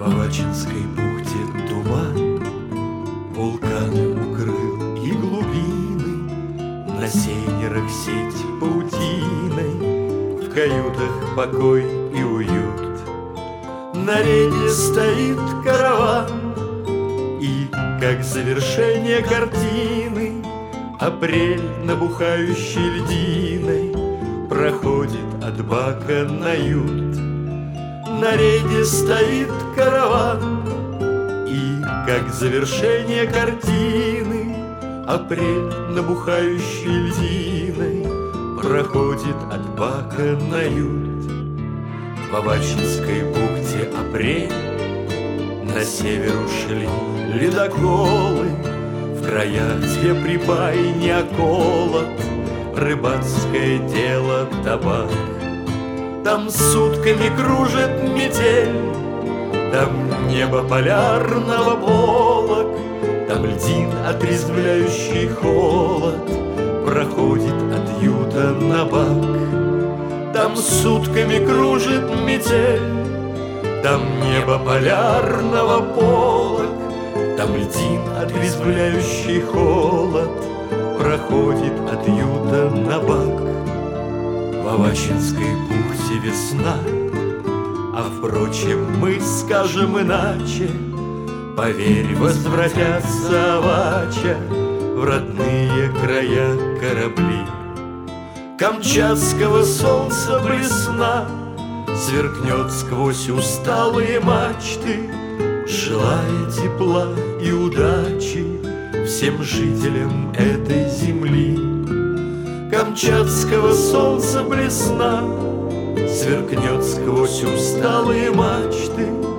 Авачинской бухте туман вулканы укрыл и глубины, на сейнерах сеть паутиной, в каютах покой и уют. На рейде стоит караван, и, как завершение картины, апрель, набухающий льдиной, проходит от бака на ют. На рейде стоит караван, и, как завершение картины, апрель, набухающий льдиной, проходит от бака на ют. В Авачинской бухте апрель, на север ушли ледоколы, в краях, где прибай не околот, рыбацкое дело табак. Там сутками кружит метель, там небо полярного полог, там льдин отрезвляющий холод проходит от юта на бак. Там сутками кружит метель, там небо полярного полог, там льдин отрезвляющий холод проходит от юта на бак. В Авачинской бухте весна, а впрочем мы скажем иначе. Поверь, возвратятся Авача в родные края корабли. Камчатского солнца блесна сверкнет сквозь усталые мачты, желая тепла и удачи всем жителям этой земли. Камчатского солнца блесна сверкнет сквозь усталые мачты,